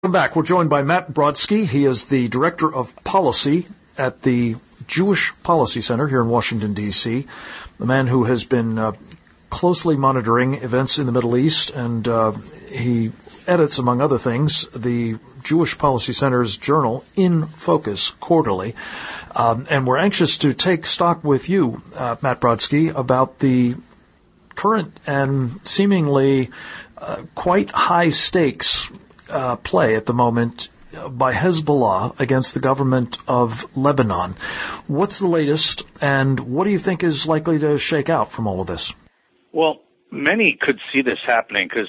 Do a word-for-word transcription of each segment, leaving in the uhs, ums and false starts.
Welcome back. We're joined by Matt Brodsky. He is the Director of Policy at the Jewish Policy Center here in Washington, D C, the man who has been uh, closely monitoring events in the Middle East, and uh, he edits, among other things, the Jewish Policy Center's journal, In Focus, quarterly. Um, and we're anxious to take stock with you, uh, Matt Brodsky, about the current and seemingly uh, quite high stakes Uh, play at the moment by Hezbollah against the government of Lebanon. What's the latest, and what do you think is likely to shake out from all of this? Well, many could see this happening because,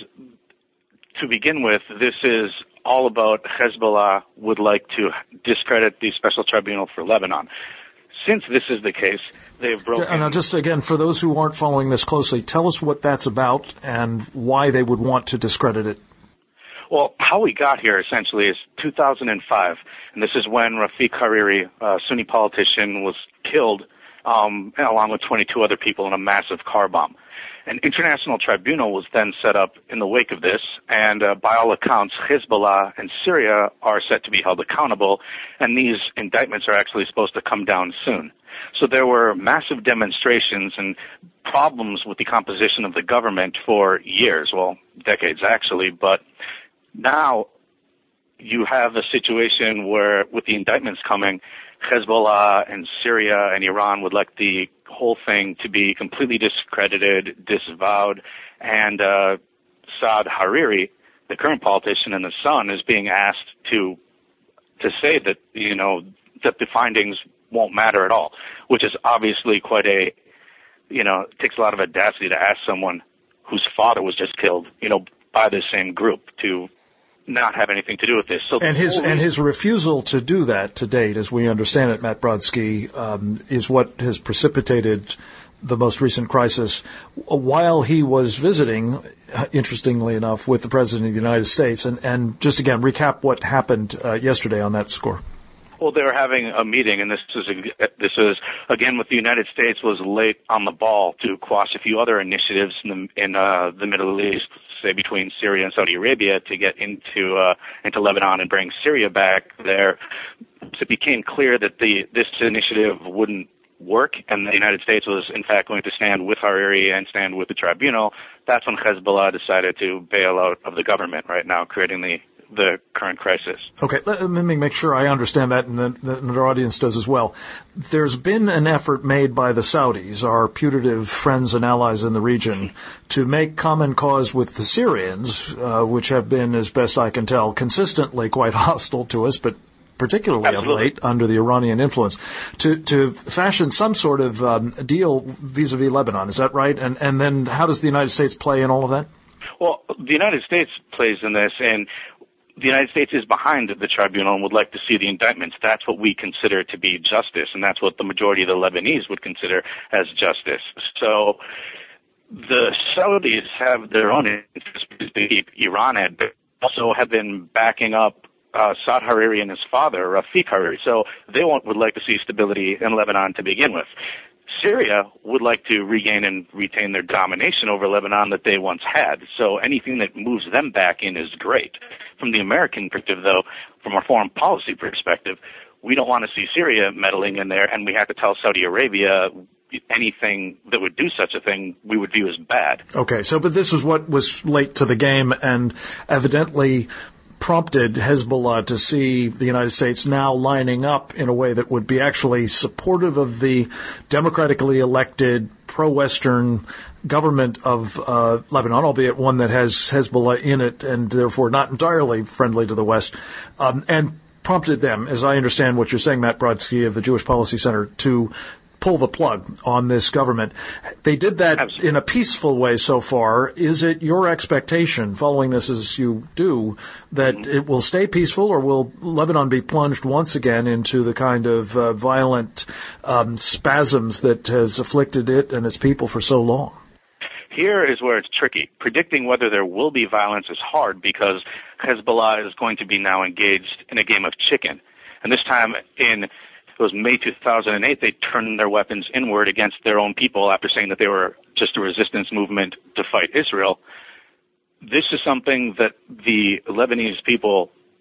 to begin with, this is all about Hezbollah would like to discredit the Special Tribunal for Lebanon. Since this is the case, they've broken... And now, just again, for those who aren't following this closely, tell us what that's about and why they would want to discredit it. Well, how we got here, essentially, is two thousand five, and this is when Rafiq Hariri, a Sunni politician, was killed, um, along with twenty-two other people in a massive car bomb. An international tribunal was then set up in the wake of this, and uh, by all accounts, Hezbollah and Syria are set to be held accountable, and these indictments are actually supposed to come down soon. So there were massive demonstrations and problems with the composition of the government for years, well, decades actually, but now you have a situation where, with the indictments coming, Hezbollah and Syria and Iran would like the whole thing to be completely discredited, disavowed, and uh, Saad Hariri, the current politician and the son, is being asked to to say that, you know, that the findings won't matter at all, which is obviously quite a, you know, it takes a lot of audacity to ask someone whose father was just killed, you know, by the same group to not have anything to do with this. So and his and his refusal to do that to date, as we understand it, Matt Brodsky, um, is what has precipitated the most recent crisis. While he was visiting, interestingly enough, with the President of the United States, and, and just again recap what happened uh, yesterday on that score. Well, they were having a meeting, and this is this is again with the United States was late on the ball to quash a few other initiatives in the, in uh, the Middle East, say between Syria and Saudi Arabia, to get into uh, into Lebanon and bring Syria back there. So it became clear that the this initiative wouldn't work, and the United States was in fact going to stand with Hariri and stand with the tribunal. That's when Hezbollah decided to bail out of the government right now, creating the the current crisis. Okay, let me make sure I understand that, and that our audience does as well. There's been an effort made by the Saudis, our putative friends and allies in the region, to make common cause with the Syrians, uh, which have been, as best I can tell, consistently quite hostile to us, but particularly Absolutely. of late under the Iranian influence, to to fashion some sort of um, deal vis-a-vis Lebanon. Is that right? And and then how does the United States play in all of that? Well, the United States plays in this, and the United States is behind the tribunal and would like to see the indictments. That's what we consider to be justice, and that's what the majority of the Lebanese would consider as justice. So the Saudis have their own interests to keep Iran at, but also have been backing up uh, Saad Hariri and his father, Rafiq Hariri. So they want, would like to see stability in Lebanon to begin with. Syria would like to regain and retain their domination over Lebanon that they once had. So anything that moves them back in is great. From the American perspective, though, from a foreign policy perspective, we don't want to see Syria meddling in there, and we have to tell Saudi Arabia anything that would do such a thing we would view as bad. Okay, so but this was what was late to the game and evidently prompted Hezbollah to see the United States now lining up in a way that would be actually supportive of the democratically elected pro-Western government of uh, Lebanon, albeit one that has Hezbollah in it and therefore not entirely friendly to the West, um, and prompted them, as I understand what you're saying, Matt Brodsky of the Jewish Policy Center, to pull the plug on this government. They did that Absolutely. in a peaceful way so far. Is it your expectation, following this as you do, that mm-hmm. it will stay peaceful, or will Lebanon be plunged once again into the kind of uh, violent um, spasms that has afflicted it and its people for so long? Here is where it's tricky. Predicting whether there will be violence is hard because Hezbollah is going to be now engaged in a game of chicken. And this time in It was May two thousand eight, they turned their weapons inward against their own people after saying that they were just a resistance movement to fight Israel. This is something that the Lebanese people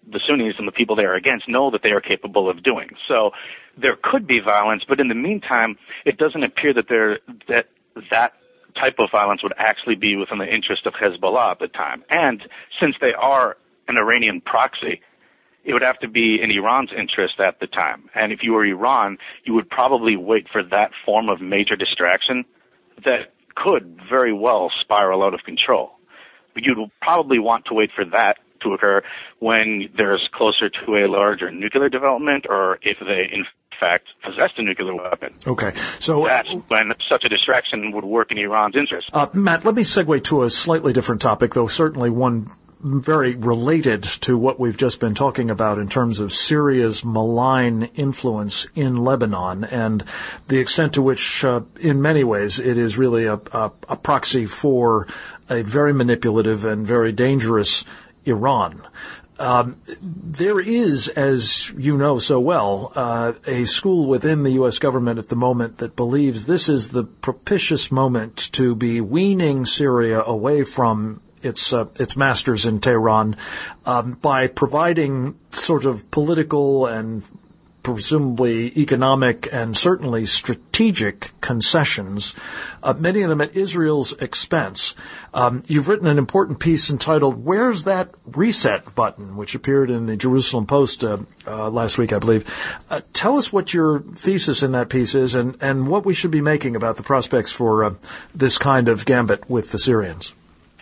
the Sunnis and the people they are against know that they are capable of doing. So there could be violence, but in the meantime, it doesn't appear that there that that type of violence would actually be within the interest of Hezbollah at the time. And since they are an Iranian proxy, it would have to be in Iran's interest at the time. And if you were Iran, you would probably wait for that form of major distraction that could very well spiral out of control. But you'd probably want to wait for that to occur when there's closer to a larger nuclear development, or if they, in fact, possessed a nuclear weapon. Okay. So that's when such a distraction would work in Iran's interest. Uh, Matt, let me segue to a slightly different topic, though certainly one very related to what we've just been talking about in terms of Syria's malign influence in Lebanon and the extent to which, uh, in many ways, it is really a, a, a proxy for a very manipulative and very dangerous Iran. Um, there is, as you know so well, uh, a school within the U S government at the moment that believes this is the propitious moment to be weaning Syria away from its uh, its masters in Tehran um, by providing sort of political and presumably economic and certainly strategic concessions, uh, many of them at Israel's expense. Um, you've written an important piece entitled "Where's That Reset Button?" which appeared in the Jerusalem Post uh, uh, last week, I believe. Uh, tell us what your thesis in that piece is and, and what we should be making about the prospects for uh, this kind of gambit with the Syrians.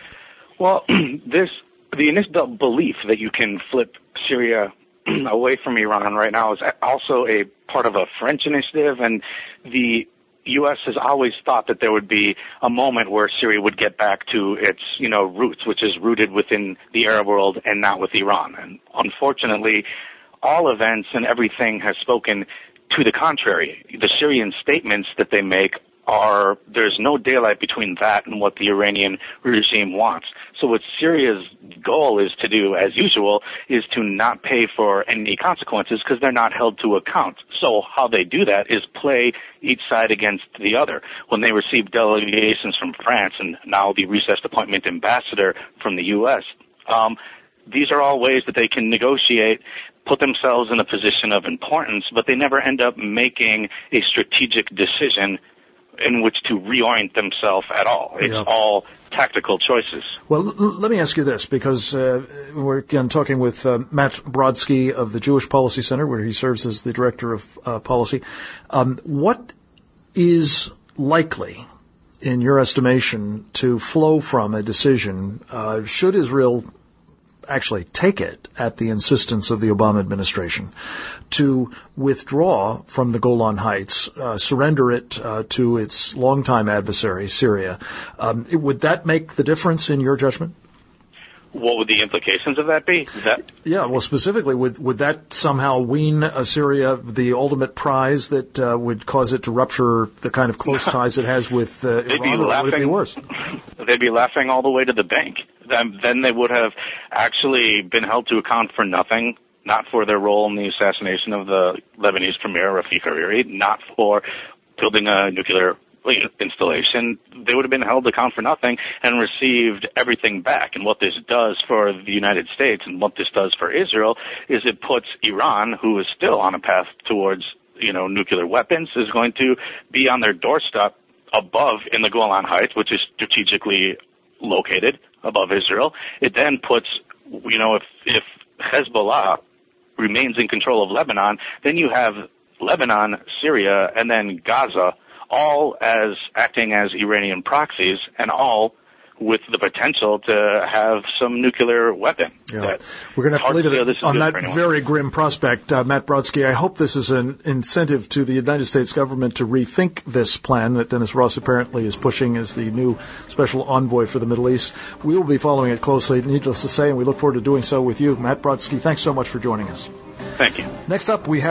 Well, this the initial belief that you can flip Syria away from Iran right now is also a part of a French initiative, and the U S has always thought that there would be a moment where Syria would get back to its, you know, roots, which is rooted within the Arab world and not with Iran. And unfortunately, all events and everything has spoken to the contrary. The Syrian statements that they make are, there's no daylight between that and what the Iranian regime wants. So what Syria's goal is to do, as usual, is to not pay for any consequences because they're not held to account. So how they do that is play each side against the other. When they receive delegations from France and now the recessed appointment ambassador from the U S, um, these are all ways that they can negotiate, put themselves in a position of importance, but they never end up making a strategic decision in which to reorient themselves at all. It's yeah. all tactical choices. Well, l- let me ask you this, because uh, we're again talking with uh, Matt Brodsky of the Jewish Policy Center, where he serves as the director of uh, policy. Um, what is likely, in your estimation, to flow from a decision, uh, should Israel actually take it at the insistence of the Obama administration, to withdraw from the Golan Heights, uh, surrender it uh, to its longtime adversary, Syria? Um, it, would that make the difference in your judgment? What would the implications of that be? That yeah, well, specifically, would would that somehow wean Syria the ultimate prize that uh, would cause it to rupture the kind of close ties it has with uh, Iran, or laughing, would it be worse? They'd be laughing all the way to the bank. Then, then they would have actually been held to account for nothing, not for their role in the assassination of the Lebanese premier, Rafik Hariri, not for building a nuclear installation. They would have been held to account for nothing and received everything back. And what this does for the United States and what this does for Israel is it puts Iran, who is still on a path towards, you know, nuclear weapons, is going to be on their doorstep above in the Golan Heights, which is strategically located above Israel. It then puts, you know, if, if Hezbollah remains in control of Lebanon, then you have Lebanon, Syria, and then Gaza, all as acting as Iranian proxies, and all with the potential to have some nuclear weapon. Yeah. We're going to have to leave it on that very grim prospect. Uh, Matt Brodsky, I hope this is an incentive to the United States government to rethink this plan that Dennis Ross apparently is pushing as the new special envoy for the Middle East. We will be following it closely, needless to say, and we look forward to doing so with you. Matt Brodsky, thanks so much for joining us. Thank you. Next up, we have